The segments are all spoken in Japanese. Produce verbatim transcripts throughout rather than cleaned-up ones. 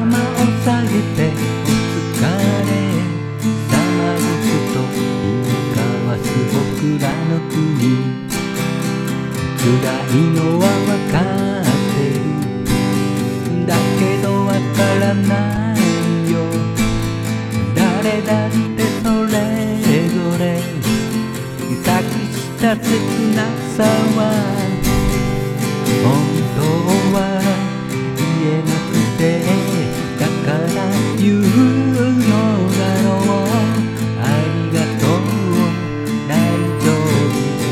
頭を下げてお疲れ様ですと言い交わす僕らの国。辛いのは分かってる。だけど分からないよ。誰だってそれぞれ隠した切なさは本当は言えなくて、だから言うのだろう。ありがとう、大丈夫です、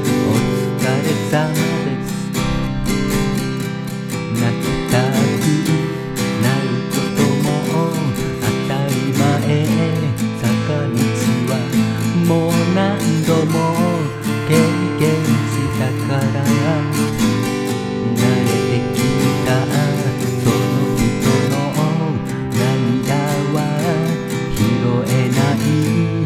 お疲れ様です。泣きたくなることも当たり前。坂道はもう何度も経験したから、慣れてきたその人の涙は拾えない、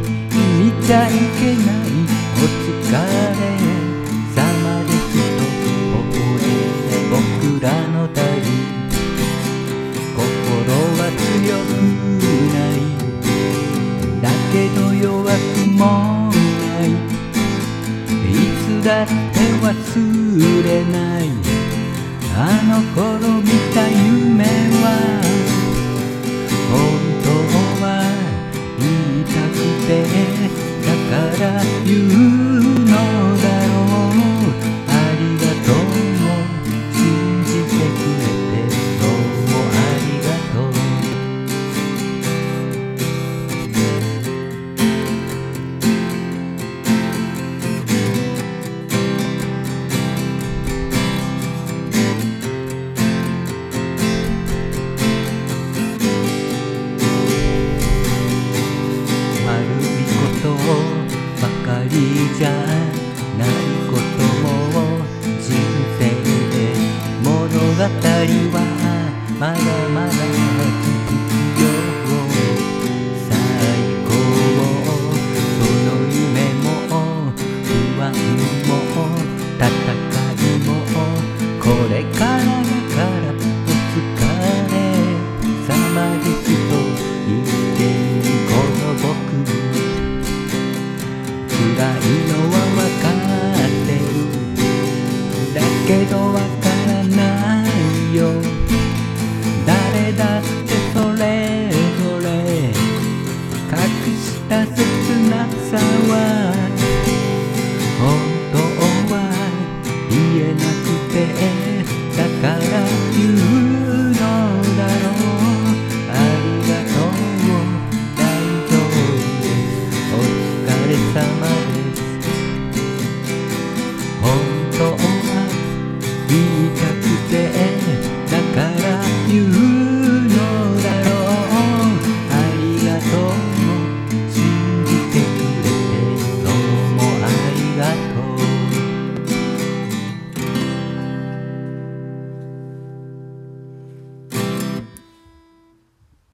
見ちゃいけない。お疲れ様ですと微笑んで僕らの旅。心は強くない、だけど弱くもない。いつだって忘れない、あの頃見た夢は。本当は言いたくて、だから言うのだろう。ありがとう、信じてくれてどうもありがとう。悪いことばかりじゃないことも人生で、物語はまだまだ続くよ。最高、その夢も不安も戦いもこれからだからお疲れ様ですと言っているこの僕。辛いのは分かってる。だけど分からないよ。誰だって